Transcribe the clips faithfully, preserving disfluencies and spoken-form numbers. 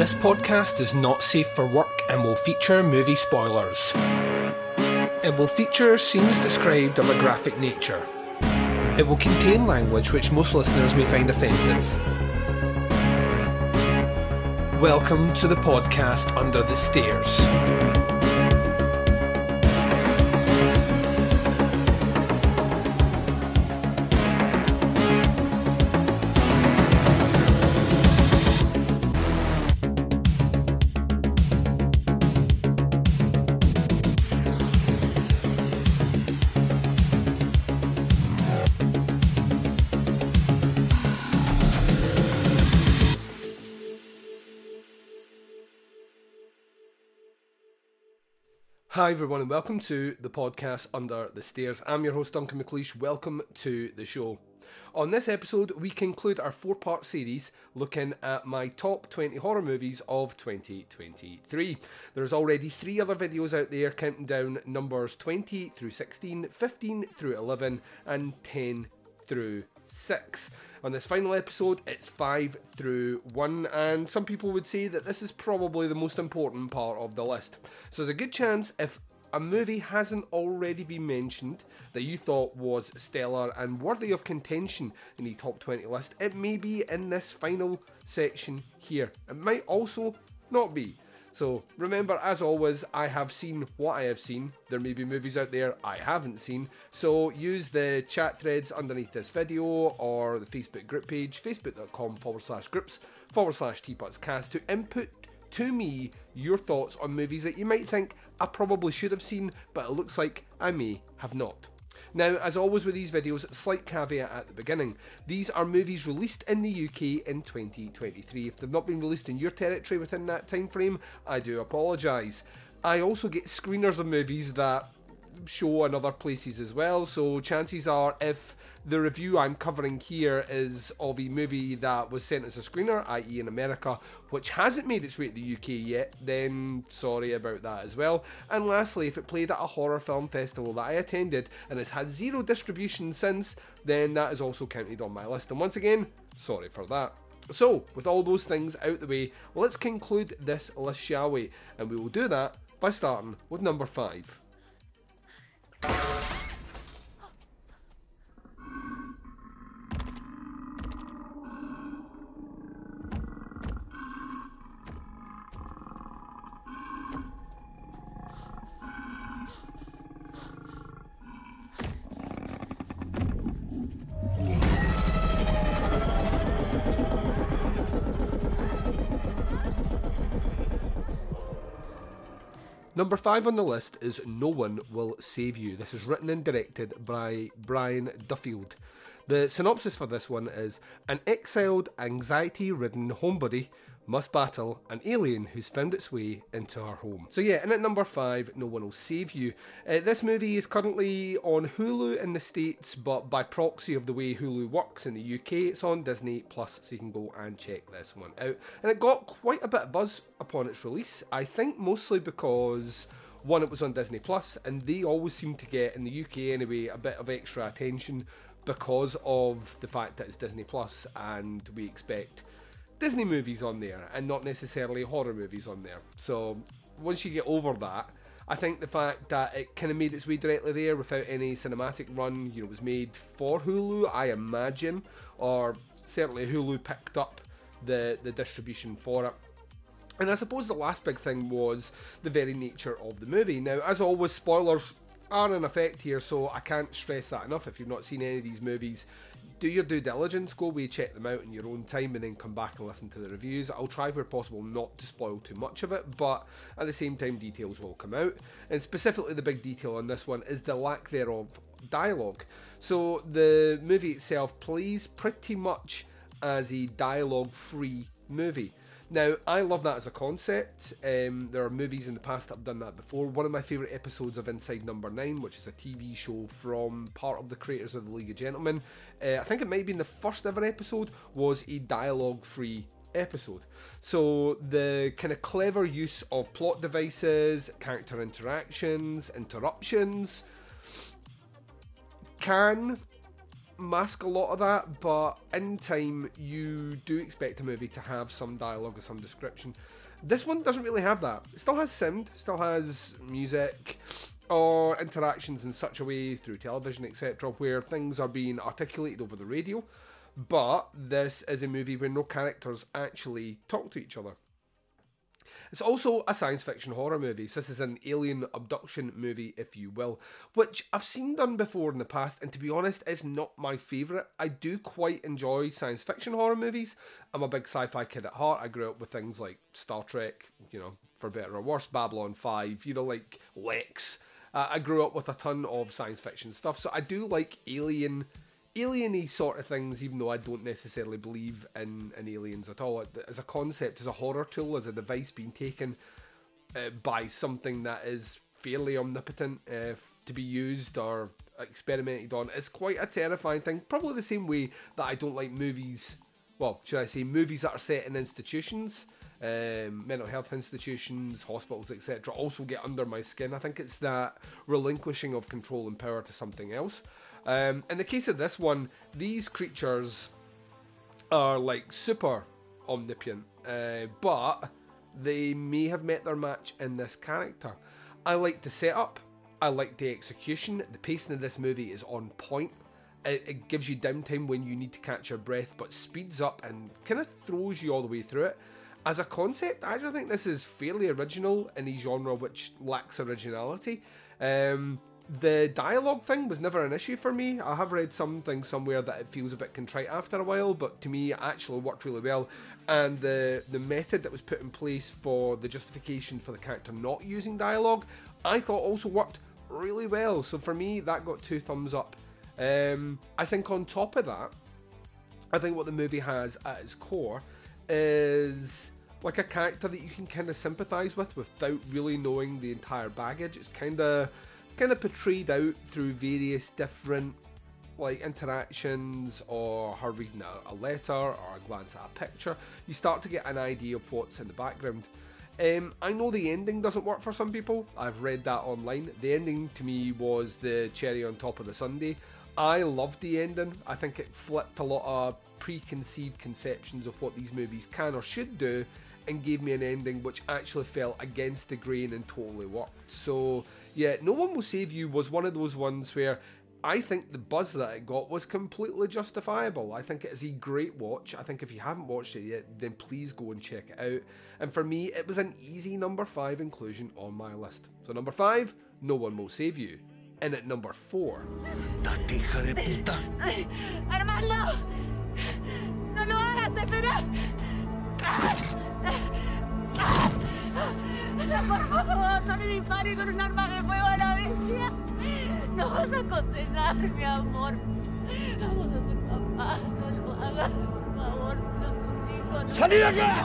This podcast is not safe for work and will feature movie spoilers. It will feature scenes described of a graphic nature. It will contain language which most listeners may find offensive. Welcome to the podcast Under the Stairs. Hi everyone and welcome to the podcast Under the Stairs. I'm your host Duncan McLeish. Welcome to the show. On this episode we conclude our four-part series looking at my top twenty horror movies of twenty twenty-three. There's already three other videos out there counting down numbers twenty through sixteen, fifteen through eleven and ten through six. On this final episode, it's five through one, and some people would say that this is probably the most important part of the list. So there's a good chance if a movie hasn't already been mentioned that you thought was stellar and worthy of contention in the top twenty list, it may be in this final section here. It might also not be. So remember, as always, I have seen what I have seen. There may be movies out there I haven't seen. So use the chat threads underneath this video or the Facebook group page, facebook.com forward slash groups forward slash teapotscast to input to me your thoughts on movies that you might think I probably should have seen, but it looks like I may have not. Now, as always with these videos, slight caveat at the beginning. These are movies released in the U K in twenty twenty-three. If they've not been released in your territory within that time frame, I do apologise. I also get screeners of movies that show in other places as well, so chances are if the review I'm covering here is of a movie that was sent as a screener, that is in America, which hasn't made its way to the U K yet, then sorry about that as well. And lastly, if it played at a horror film festival that I attended and has had zero distribution since, then that is also counted on my list. And once again, sorry for that. So, with all those things out the way, let's conclude this list, shall we? And we will do that by starting with number five. Number five on the list is No One Will Save You. This is written and directed by Brian Duffield. The synopsis for this one is: an exiled, anxiety-ridden homebody must battle an alien who's found its way into her home. So yeah, and at number five, No One Will Save You. Uh, this movie is currently on Hulu in the States, but by proxy of the way Hulu works in the U K, it's on Disney Plus, so you can go and check this one out. And it got quite a bit of buzz upon its release, I think mostly because, one, it was on Disney Plus, and they always seem to get, in the U K anyway, a bit of extra attention because of the fact that it's Disney Plus, and we expect Disney movies on there and not necessarily horror movies on there. So once you get over that, I think the fact that it kind of made its way directly there without any cinematic run, you know, it was made for Hulu, I imagine, or certainly Hulu picked up the, the distribution for it. And I suppose the last big thing was the very nature of the movie. Now, as always, spoilers are in effect here, so I can't stress that enough. If you've not seen any of these movies, do your due diligence, go away, check them out in your own time, and then come back and listen to the reviews. I'll try where possible not to spoil too much of it, but at the same time details will come out. And specifically the big detail on this one is the lack thereof dialogue. So the movie itself plays pretty much as a dialogue-free movie. Now, I love that as a concept. Um, there are movies in the past that have done that before. One of my favourite episodes of Inside Number nine, which is a T V show from part of the creators of The League of Gentlemen, uh, I think it might have been the first ever episode, was a dialogue-free episode. So the kind of clever use of plot devices, character interactions, interruptions, can mask a lot of that, but in time you do expect a movie to have some dialogue or some description. This one doesn't really have that. It still has sound, still has music or interactions in such a way through television, et cetera, where things are being articulated over the radio, but this is a movie where no characters actually talk to each other. It's also a science fiction horror movie, so this is an alien abduction movie, if you will, which I've seen done before in the past, and to be honest, it's not my favourite. I do quite enjoy science fiction horror movies. I'm a big sci-fi kid at heart. I grew up with things like Star Trek, you know, for better or worse, Babylon five, you know, like Lex. Uh, I grew up with a ton of science fiction stuff, so I do like alien alien-y sort of things, even though I don't necessarily believe in, in aliens at all. As a concept, as a horror tool, as a device being taken uh, by something that is fairly omnipotent uh, to be used or experimented on, is quite a terrifying thing. Probably the same way that I don't like movies, well, should I say movies that are set in institutions, um, mental health institutions, hospitals, et cetera, also get under my skin. I think it's that relinquishing of control and power to something else. Um, in the case of this one, these creatures are like super omnipotent, uh, but they may have met their match in this character. I like the setup, I like the execution, the pacing of this movie is on point. It, it gives you downtime when you need to catch your breath, but speeds up and kind of throws you all the way through it. As a concept, I actually think this is fairly original in a genre which lacks originality. Um... The dialogue thing was never an issue for me. I have read something somewhere that it feels a bit contrite after a while, but to me it actually worked really well. And the, the method that was put in place for the justification for the character not using dialogue, I thought also worked really well. So for me, that got two thumbs up. Um, I think on top of that, I think what the movie has at its core is like a character that you can kind of sympathise with without really knowing the entire baggage. It's kind of... kind of portrayed out through various different like interactions, or her reading a, a letter or a glance at a picture. You start to get an idea of what's in the background. Um, I know the ending doesn't work for some people. I've read that online. The ending to me was the cherry on top of the sundae. I loved the ending. I think it flipped a lot of preconceived conceptions of what these movies can or should do and gave me an ending which actually fell against the grain and totally worked. So yeah, No One Will Save You was one of those ones where I think the buzz that it got was completely justifiable. I think it is a great watch. I think if you haven't watched it yet, then please go and check it out. And for me, it was an easy number five inclusion on my list. So number five, No One Will Save You. And at number four... ¡Date, hija de puta! ¡Armando! ¡No lo hagas, espera! Por favor, no le dispare con un arma de fuego a la bestia. No vas a condenar, mi amor. Vamos a ser papás, no lo hagas, por favor. No, ¡Salí de acá!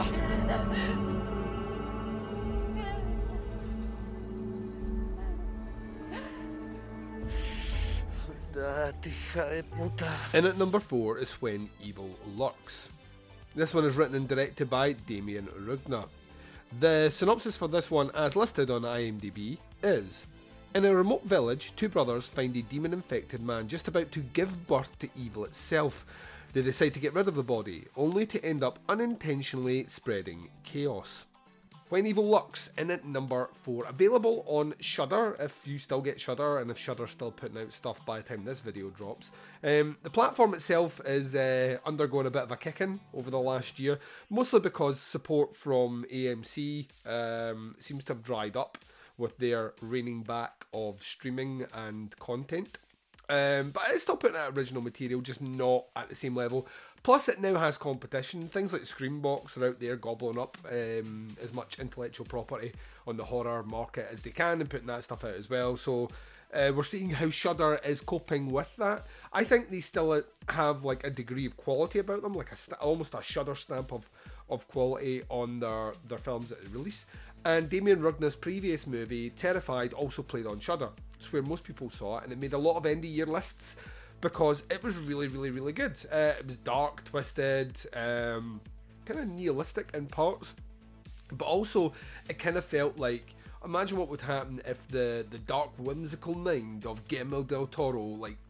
Date, hija de puta. And at number four is When Evil Lurks. This one is written and directed by Damien Rugna. The synopsis for this one, as listed on IMDb, is: in a remote village, two brothers find a demon-infected man just about to give birth to evil itself. They decide to get rid of the body, only to end up unintentionally spreading chaos. When Evil Lurks, in at number four. Available on Shudder, if you still get Shudder, and if Shudder's still putting out stuff by the time this video drops. Um, the platform itself is uh, undergoing a bit of a kick-in over the last year, mostly because support from A M C um, seems to have dried up with their reining back of streaming and content. Um, but it's still putting out original material, just not at the same level. Plus, it now has competition. Things like Screambox are out there gobbling up um, as much intellectual property on the horror market as they can and putting that stuff out as well. So uh, we're seeing how Shudder is coping with that. I think they still have like a degree of quality about them, like a st- almost a Shudder stamp of, of quality on their, their films at release. And Damien Rugna's previous movie, Terrified, also played on Shudder. It's where most people saw it, and it made a lot of end of year lists because it was really, really, really good. Uh, it was dark, twisted, um, kind of nihilistic in parts, but also it kind of felt like, imagine what would happen if the, the dark, whimsical mind of Guillermo del Toro like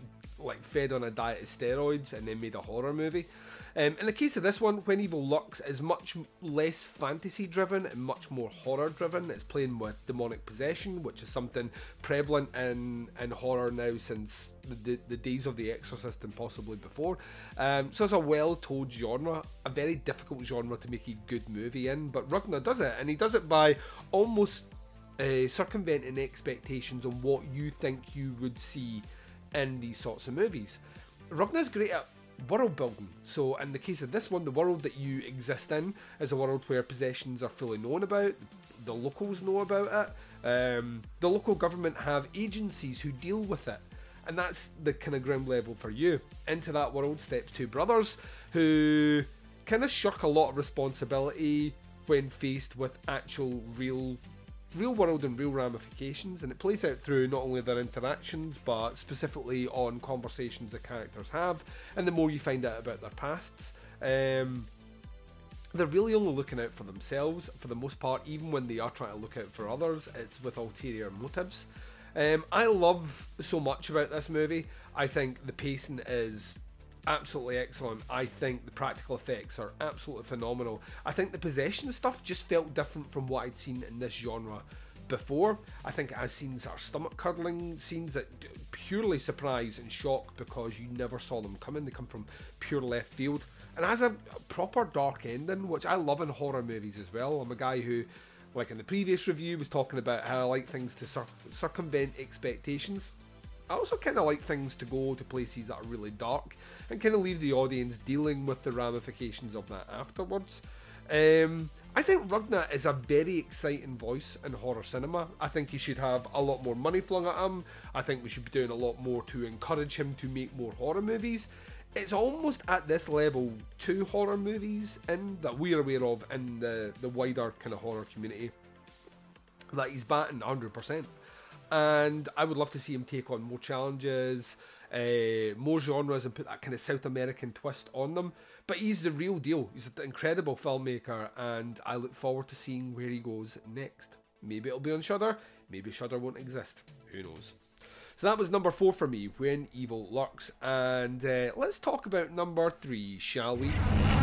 like fed on a diet of steroids and then made a horror movie. Um, in the case of this one, When Evil Lurks is much less fantasy driven and much more horror driven. It's playing with demonic possession, which is something prevalent in, in horror now since the, the, the days of The Exorcist and possibly before. Um, so it's a well told genre, a very difficult genre to make a good movie in, but Rugner does it, and he does it by almost uh, circumventing expectations on what you think you would see in these sorts of movies. Rugner's great at world building. So in the case of this one, the world that you exist in is a world where possessions are fully known about, the locals know about it, um, the local government have agencies who deal with it, and that's the kind of ground level for you. Into that world steps two brothers who kind of shirk a lot of responsibility when faced with actual real real world and real ramifications, and it plays out through not only their interactions but specifically on conversations the characters have, and the more you find out about their pasts, um, they're really only looking out for themselves for the most part. Even when they are trying to look out for others, it's with ulterior motives. um, I love so much about this movie. I think the pacing is absolutely excellent. I think the practical effects are absolutely phenomenal. I think the possession stuff just felt different from what I'd seen in this genre before. I think it has scenes that are stomach curdling, scenes that purely surprise and shock because you never saw them coming. They come from pure left field, and it has a proper dark ending, which I love in horror movies as well. I'm a guy who, like in the previous review, was talking about how I like things to cir- circumvent expectations. I also kind of like things to go to places that are really dark and kind of leave the audience dealing with the ramifications of that afterwards. Um, I think Rugner is a very exciting voice in horror cinema. I think he should have a lot more money flung at him. I think we should be doing a lot more to encourage him to make more horror movies. It's almost at this level two horror movies in that we're aware of in the, the wider kind of horror community that he's batting one hundred percent. And I would love to see him take on more challenges, uh, more genres, and put that kind of South American twist on them. But he's the real deal. He's an incredible filmmaker, and I look forward to seeing where he goes next. Maybe it'll be on Shudder, maybe Shudder won't exist. Who knows? So that was number four for me, When Evil Lurks. And uh, let's talk about number three, shall we?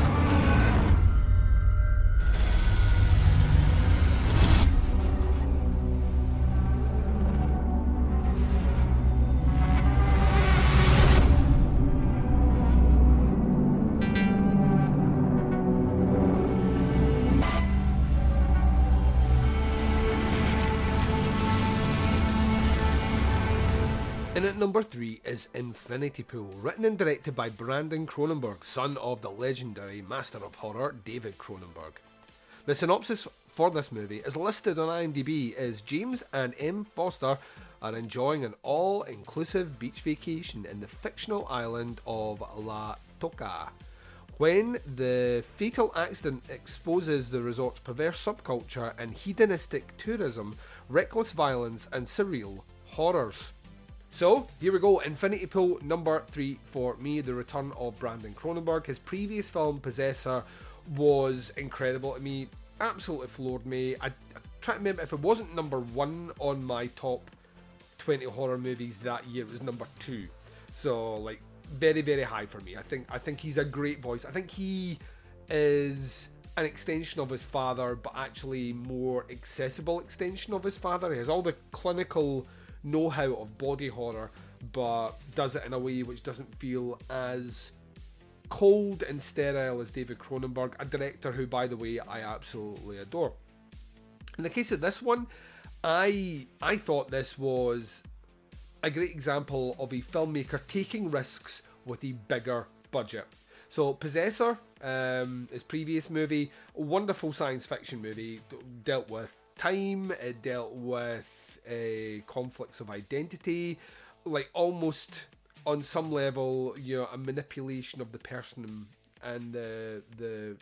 And at number three is Infinity Pool, written and directed by Brandon Cronenberg, son of the legendary master of horror David Cronenberg. The synopsis for this movie is listed on IMDb as James and Em Foster are enjoying an all-inclusive beach vacation in the fictional island of La Toca, when the fatal accident exposes the resort's perverse subculture and hedonistic tourism, reckless violence and surreal horrors. So, here we go, Infinity Pool, number three for me, the return of Brandon Cronenberg. His previous film, Possessor, was incredible to me, absolutely floored me. I, I try to remember, if it wasn't number one on my top twenty horror movies that year, it was number two. So, like, very, very high for me. I think, I think he's a great voice. I think he is an extension of his father, but actually more accessible extension of his father. He has all the clinical know-how of body horror, but does it in a way which doesn't feel as cold and sterile as David Cronenberg, a director who, by the way, I absolutely adore. In the case of this one, I I thought this was a great example of a filmmaker taking risks with a bigger budget. So Possessor, um, his previous movie, a wonderful science fiction movie, dealt with time, it dealt with Uh, conflicts of identity, like almost on some level, you know, a manipulation of the person and the the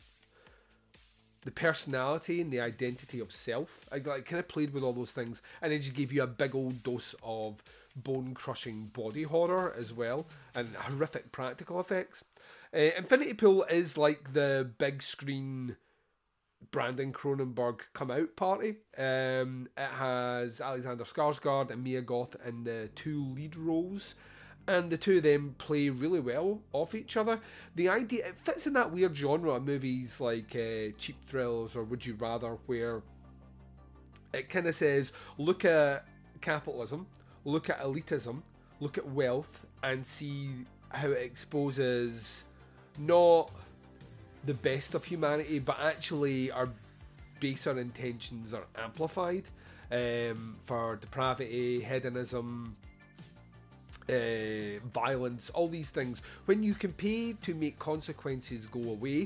the personality and the identity of self. I like, kind of played with all those things, and it just gave you a big old dose of bone-crushing body horror as well, and horrific practical effects. Uh, Infinity Pool is like the big screen Brandon Cronenberg come out party. Um, it has Alexander Skarsgård and Mia Goth in the two lead roles, and the two of them play really well off each other. The idea, it fits in that weird genre of movies like uh, Cheap Thrills or Would You Rather, where it kind of says, look at capitalism, look at elitism, look at wealth, and see how it exposes not the best of humanity, but actually our baser intentions are amplified um, for depravity, hedonism, uh, violence, all these things. When you can pay to make consequences go away,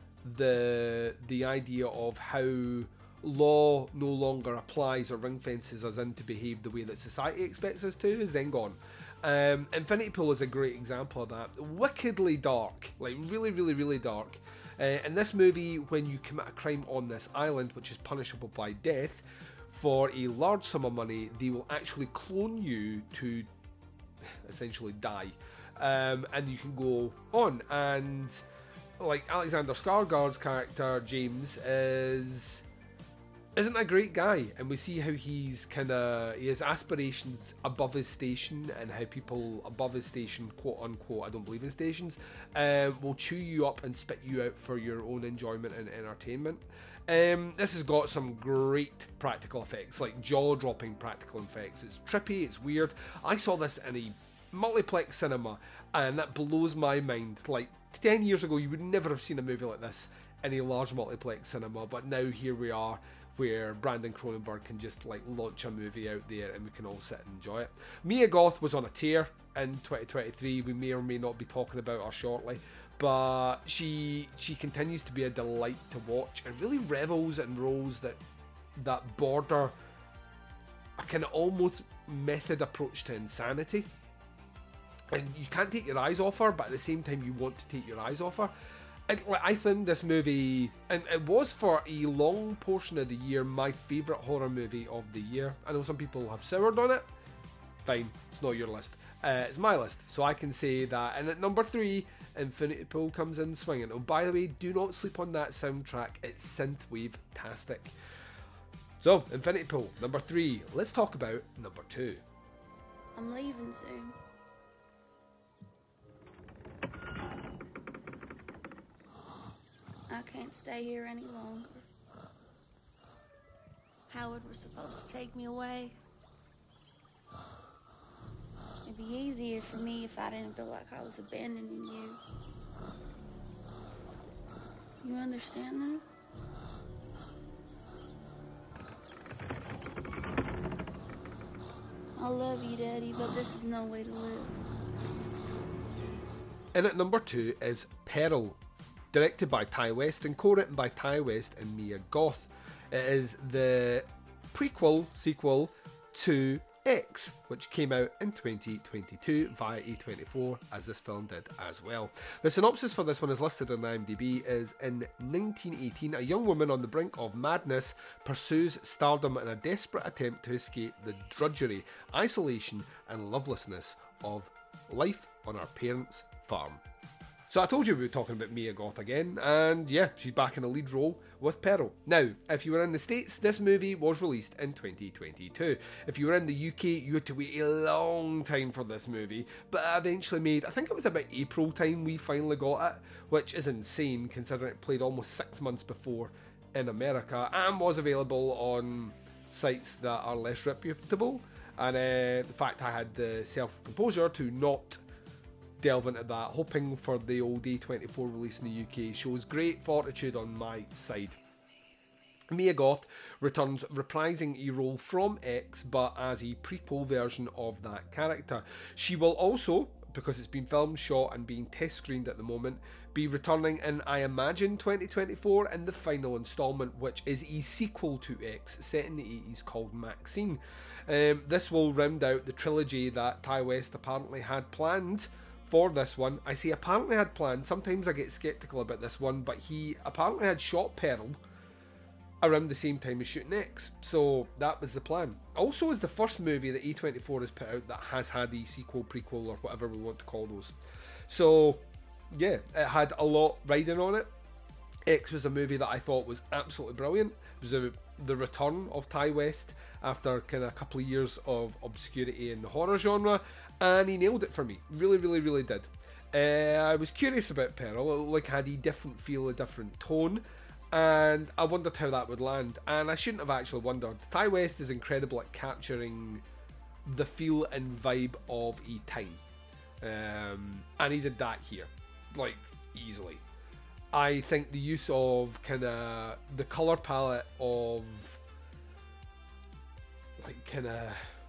the the idea of how law no longer applies or ring fences us in to behave the way that society expects us to is then gone. Um, Infinity Pool is a great example of that. Wickedly dark, like really, really, really dark. Uh, in this movie, when you commit a crime on this island, which is punishable by death, for a large sum of money, they will actually clone you to essentially die. Um, and you can go on. And like Alexander Skarsgård's character, James, is... isn't a great guy, and we see how he's kind of he has aspirations above his station, and how people above his station, quote unquote, I don't believe in stations, um, will chew you up and spit you out for your own enjoyment and entertainment. Um, this has got some great practical effects, like jaw-dropping practical effects. It's trippy, it's weird. I saw this in a multiplex cinema, and that blows my mind. Like ten years ago, you would never have seen a movie like this in a large multiplex cinema, but now here we are, where Brandon Cronenberg can just like launch a movie out there and we can all sit and enjoy it. Mia Goth was on a tear in twenty twenty-three. We may or may not be talking about her shortly, but she she continues to be a delight to watch and really revels in roles that that border a kind of almost method approach to insanity. And you can't take your eyes off her, but at the same time you want to take your eyes off her. It, like, I think this movie, and it was for a long portion of the year, my favourite horror movie of the year. I know some people have soured on it. Fine, it's not your list. Uh, it's my list, so I can say that. And at number three, Infinity Pool comes in swinging. Oh, by the way, do not sleep on that soundtrack. It's synthwave-tastic. So, Infinity Pool, number three. Let's talk about number two. I'm leaving soon. I can't stay here any longer. Howard was supposed to take me away. It'd be easier for me if I didn't feel like I was abandoning you. You understand that? I love you, Daddy, but this is no way to live. And at number two is Peril. Directed by Ty West and co-written by Ty West and Mia Goth. It is the prequel sequel to X, which came out in twenty twenty-two via A twenty-four, as this film did as well. The synopsis for this one is listed on IMDb is: in nineteen eighteen, a young woman on the brink of madness pursues stardom in a desperate attempt to escape the drudgery, isolation and lovelessness of life on her parents' farm. So I told you we were talking about Mia Goth again, and yeah, she's back in a lead role with Peril. Now, if you were in the States, this movie was released in twenty twenty-two. If you were in the U K, you had to wait a long time for this movie, but it eventually made, I think it was about April time we finally got it, which is insane considering it played almost six months before in America, and was available on sites that are less reputable, and uh, the fact I had the self-composure to not delve into that, hoping for the old A twenty-four release in the U K, shows great fortitude on my side. Mia Goth returns reprising a role from X, but as a prequel version of that character. She will also, because it's been filmed, shot and being test screened at the moment, be returning in, I imagine, twenty twenty-four in the final instalment, which is a sequel to X set in the eighties called Maxine. Um, this will round out the trilogy that Ty West apparently had planned for this one. I say apparently had planned, sometimes I get sceptical about this one, but he apparently had shot Peril around the same time as shooting X, so that was the plan. Also is the first movie that A twenty-four has put out that has had a sequel, prequel, or whatever we want to call those. So yeah, it had a lot riding on it. X was a movie that I thought was absolutely brilliant. It was a the return of Ti West after kind of a couple of years of obscurity in the horror genre, and he nailed it for me. Really, really, really did. Uh, I was curious about Pearl. It looked like it had a different feel, a different tone, and I wondered how that would land. And I shouldn't have actually wondered. Ti West is incredible at capturing the feel and vibe of a time, um, and he did that here, like, easily. I think the use of kind of the color palette of like kind of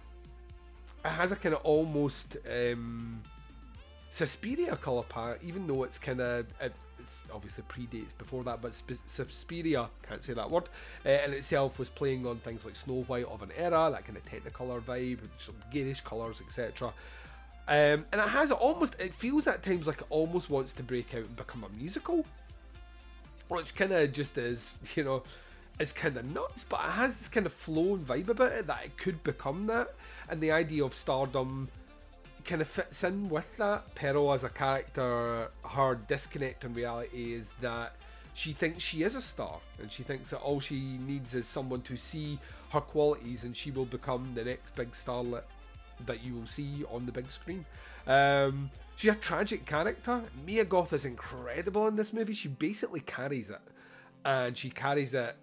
it has a kind of almost um, Suspiria color palette, even though it's kind of it, it's obviously predates before that, but Sp- Suspiria, can't say that word, uh, in itself was playing on things like Snow White of an era, that kind of Technicolor vibe, some garish colours, et cetera. Um, and it has almost, it feels at times like it almost wants to break out and become a musical. Well, it's kind of just as, you know, it's kind of nuts, but it has this kind of flow and vibe about it that it could become that. And the idea of stardom kind of fits in with that. Pearl as a character, her disconnect in reality is that she thinks she is a star, and she thinks that all she needs is someone to see her qualities, and she will become the next big starlet that you will see on the big screen. Um, she's a tragic character. Mia Goth is incredible in this movie. She basically carries it, and she carries it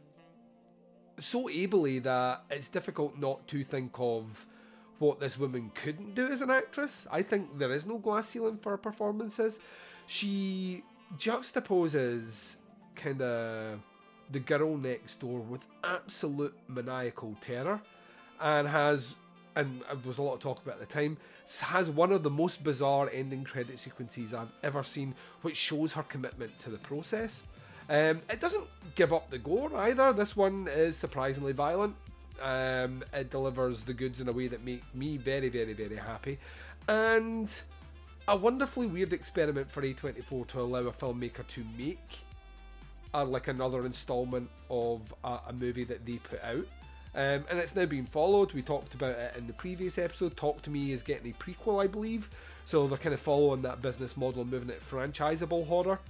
so ably that it's difficult not to think of what this woman couldn't do as an actress. I think there is no glass ceiling for her performances. She juxtaposes kind of the girl next door with absolute maniacal terror, and has, and there was a lot of talk about at the time, has one of the most bizarre ending credit sequences I've ever seen, which shows her commitment to the process. Um, it doesn't give up the gore either. This one is surprisingly violent. Um, it delivers the goods in a way that make me very, very, very happy. And a wonderfully weird experiment for A twenty-four to allow a filmmaker to make a, like another installment of a, a movie that they put out. Um, and it's now being followed. We talked about it in the previous episode. Talk to Me is getting a prequel, I believe. So they're kind of following that business model and moving it franchisable horror.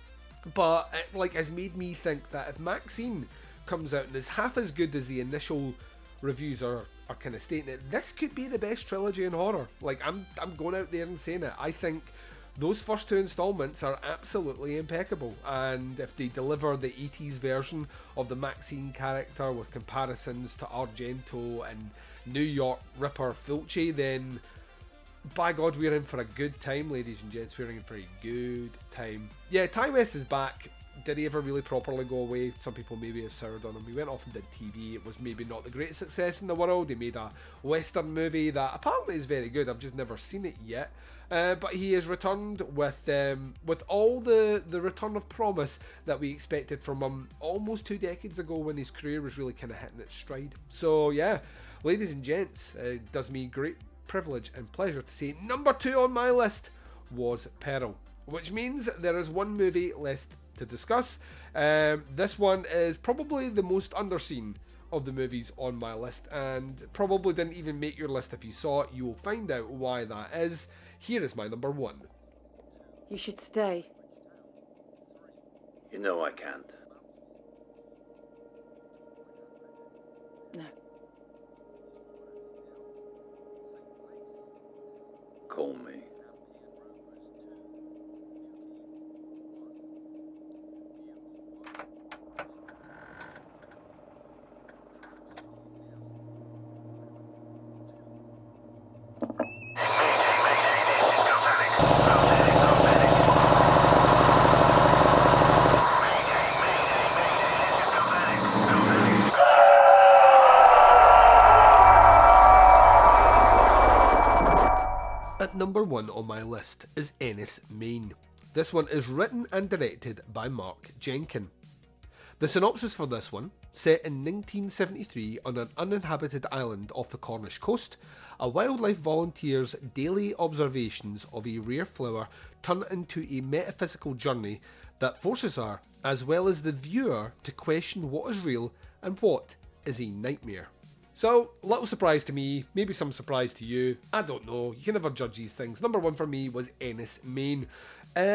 But it like has made me think that if Maxine comes out and is half as good as the initial reviews are, are kind of stating it, this could be the best trilogy in horror. Like, I'm I'm going out there and saying it. I think those first two installments are absolutely impeccable, and if they deliver the eighties version of the Maxine character with comparisons to Argento and New York Ripper Fulci, then by God, we're in for a good time, ladies and gents. We're in for a good time. Yeah, Ti West is back. Did he ever really properly go away? Some people maybe have soured on him. He went off and did T V. It was maybe not the greatest success in the world. He made a Western movie that apparently is very good. I've just never seen it yet. Uh, but he has returned with um, with all the, the return of promise that we expected from him almost two decades ago, when his career was really kind of hitting its stride. So yeah, ladies and gents, it does me great privilege and pleasure to say number two on my list was Pearl, which means there is one movie left to discuss. Um, this one is probably the most underseen of the movies on my list, and probably didn't even make your list. If you saw it, you will find out why that is. Here is my number one. You should stay. You know I can't. No. Call me. Number one on my list is Enys Men. This one is written and directed by Mark Jenkin. The synopsis for this one: set in nineteen seventy-three on an uninhabited island off the Cornish coast, a wildlife volunteer's daily observations of a rare flower turn into a metaphysical journey that forces her, as well as the viewer, to question what is real and what is a nightmare. So, little surprise to me, maybe some surprise to you, I don't know, you can never judge these things. Number one for me was Enys Men.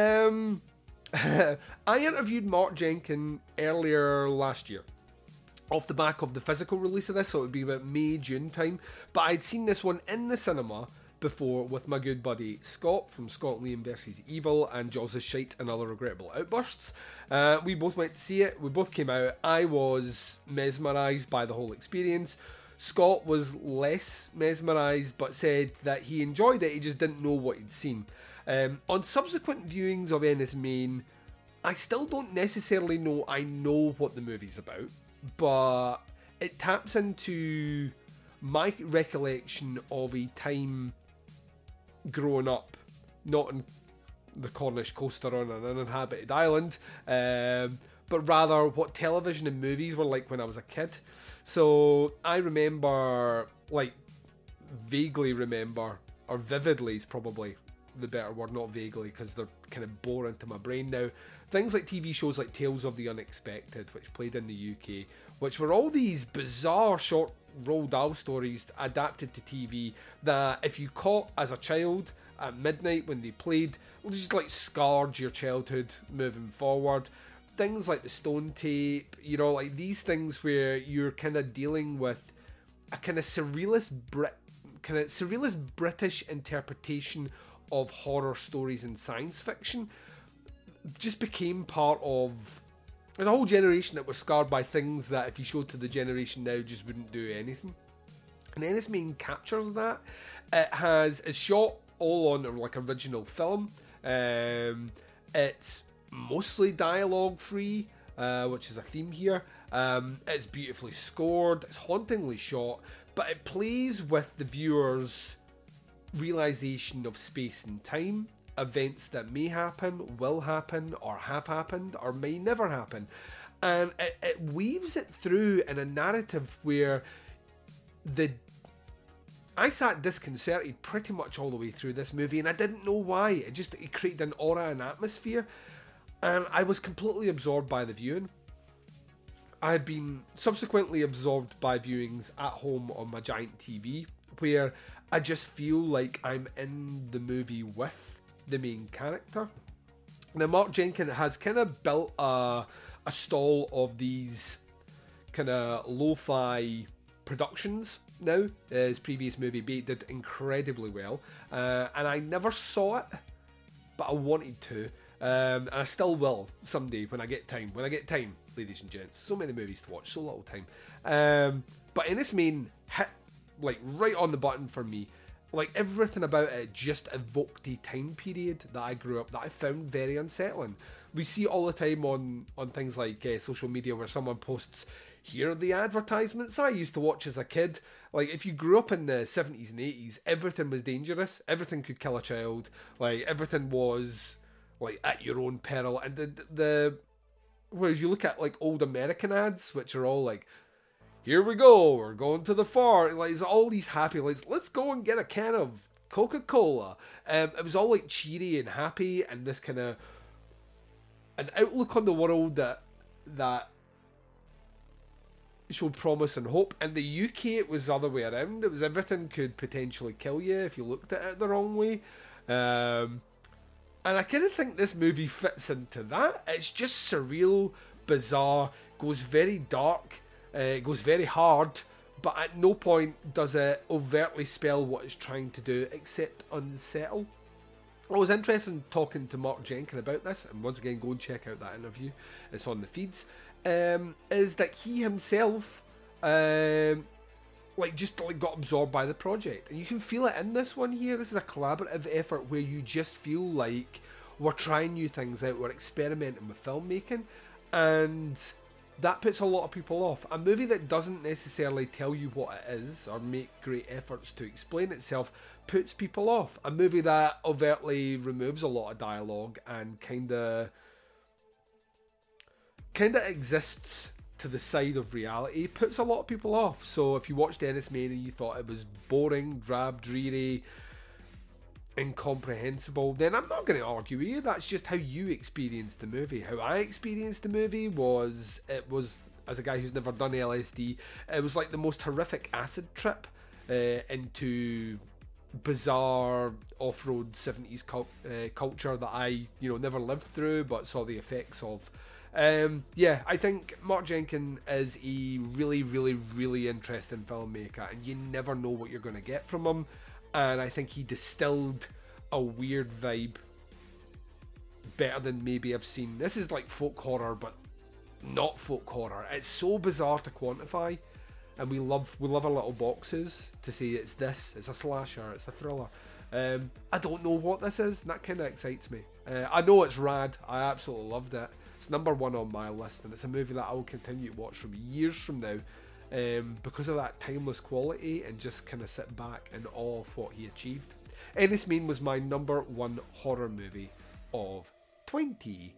Um, I interviewed Mark Jenkin earlier last year off the back of the physical release of this, so it would be about May, June time. But I'd seen this one in the cinema before with my good buddy Scott from Scott Liam versus Evil and Jaws' Shite and Other Regrettable Outbursts. Uh, we both went to see it. We both came out. I was mesmerised by the whole experience. Scott was less mesmerised, but said that he enjoyed it, he just didn't know what he'd seen. Um, on subsequent viewings of Ennis Main, I still don't necessarily know I know what the movie's about, but it taps into my recollection of a time growing up, not in the Cornish coaster on an uninhabited island, um, but rather what television and movies were like when I was a kid. So I remember, like, vaguely remember, or vividly is probably the better word, not vaguely, because they're kind of bore into my brain now. Things like T V shows like Tales of the Unexpected, which played in the U K, which were all these bizarre short Roald Dahl stories adapted to T V that if you caught as a child at midnight when they played, well, just like scarred your childhood moving forward. Things like the Stone Tape, you know, like these things where you're kind of dealing with a kind of surrealist Brit, kind of surrealist British interpretation of horror stories and science fiction, just became part of. There's a whole generation that was scarred by things that if you showed to the generation now just wouldn't do anything. And Ennis Main captures that. It has it's shot all on like original film. Um, it's mostly dialogue free, uh, which is a theme here. Um, it's beautifully scored. It's hauntingly shot, but it plays with the viewer's realization of space and time. Events that may happen, will happen, or have happened, or may never happen. And it, it weaves it through in a narrative where the I sat disconcerted pretty much all the way through this movie, and I didn't know why. It just it created an aura and atmosphere, and I was completely absorbed by the viewing. I had been subsequently absorbed by viewings at home on my giant T V, where I just feel like I'm in the movie with the main character. Now, Mark Jenkins has kind of built a, a stall of these kind of lo-fi productions now. His previous movie Bait did incredibly well, uh, and I never saw it, but I wanted to, um, and I still will someday when I get time. When I get time, ladies and gents. So many movies to watch, so little time. Um, but Ennis Main hit like right on the button for me. Like, everything about it just evoked a time period that I grew up that I found very unsettling. We see all the time on, on things like uh, social media where someone posts, here are the advertisements I used to watch as a kid. Like, if you grew up in the seventies and eighties, everything was dangerous. Everything could kill a child. Like, everything was, like, at your own peril. And the, the whereas you look at, like, old American ads, which are all like, here we go, we're going to the farm. Like, it's all these happy, like, let's go and get a can of Coca-Cola. Um, it was all like cheery and happy, and this kind of an outlook on the world that that showed promise and hope. In the U K, it was the other way around. It was everything could potentially kill you if you looked at it the wrong way. Um, and I kind of think this movie fits into that. It's just surreal, bizarre, goes very dark. Uh, it goes very hard, but at no point does it overtly spell what it's trying to do, except unsettle. I was interested in talking to Mark Jenkins about this, and once again, go and check out that interview. It's on the feeds. Um, is that he himself, um, like, just like got absorbed by the project, and you can feel it in this one here. This is a collaborative effort where you just feel like we're trying new things out, we're experimenting with filmmaking, and that puts a lot of people off. A movie that doesn't necessarily tell you what it is or make great efforts to explain itself puts people off. A movie that overtly removes a lot of dialogue and kind of kind of exists to the side of reality puts a lot of people off. So if you watched Ennis Main and you thought it was boring, drab, dreary, incomprehensible, then I'm not going to argue with you. That's just how you experienced the movie. How I experienced the movie was, it was, as a guy who's never done L S D, it was like the most horrific acid trip uh, into bizarre off-road seventies cult, uh, culture that I, you know, never lived through but saw the effects of Um, yeah, I think Mark Jenkins is a really, really, really interesting filmmaker, and you never know what you're going to get from him. And I think he distilled a weird vibe better than maybe I've seen. This is like folk horror, but not folk horror. It's so bizarre to quantify, and we love we love our little boxes to say it's this, it's a slasher, it's a thriller. Um, I don't know what this is, and that kind of excites me. Uh, I know it's rad. I absolutely loved it. It's number one on my list, and it's a movie that I will continue to watch from years from now, um, because of that timeless quality and just kind of sit back in awe of what he achieved. Ennis Men was my number one horror movie of twenty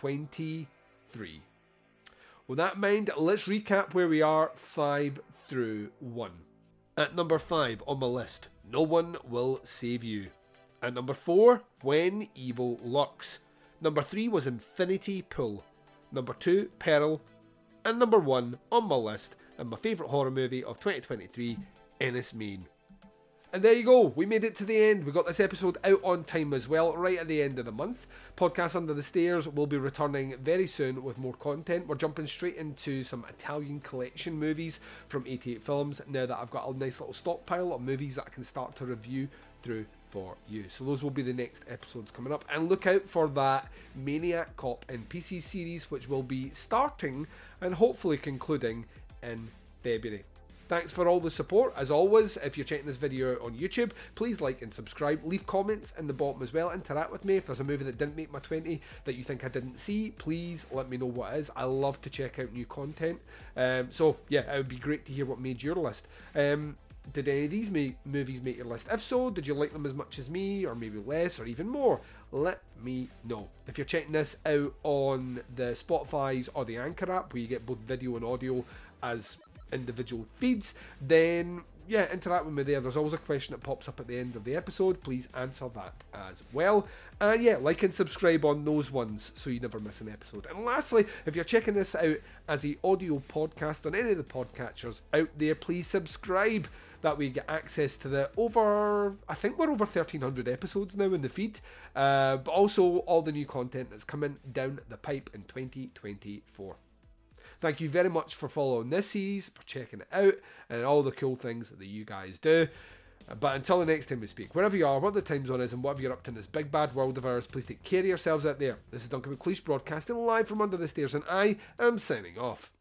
twenty-three. With that in mind, let's recap where we are five through one. At number five on my list, No One Will Save You. At number four, When Evil Lurks. Number three was Infinity Pool. Number two, Pearl. And number one on my list, and my favourite horror movie of twenty twenty-three, Ennis Men. And there you go, we made it to the end. We got this episode out on time as well, right at the end of the month. Podcast Under the Stairs will be returning very soon with more content. We're jumping straight into some Italian collection movies from eighty-eight Films, now that I've got a nice little stockpile of movies that I can start to review through for you. So those will be the next episodes coming up. And look out for that Maniac Cop N P C series, which will be starting and hopefully concluding in February. Thanks for all the support. As always, if you're checking this video on YouTube, please like and subscribe. Leave comments in the bottom as well. Interact with me. If there's a movie that didn't make my twenty that you think I didn't see, please let me know what it is. I love to check out new content. Um, so, yeah, it would be great to hear what made your list. Um, did any of these ma- movies make your list? If so, did you like them as much as me, or maybe less, or even more? Let me know. If you're checking this out on the Spotify's or the Anchor app, where you get both video and audio as individual feeds, then yeah, interact with me there. There's always a question that pops up at the end of the episode. Please answer that as well. And yeah, like and subscribe on those ones so you never miss an episode. And lastly, if you're checking this out as an audio podcast on any of the podcatchers out there, please subscribe. That way you get access to the over, I think we're over thirteen hundred episodes now in the feed, uh, but also all the new content that's coming down the pipe in twenty twenty-four. Thank you very much for following this series, for checking it out, and all the cool things that you guys do. But until the next time we speak, wherever you are, what the time zone is, and whatever you're up to in this big bad world of ours, please take care of yourselves out there. This is Duncan McLeish broadcasting live from Under the Stairs, and I am signing off.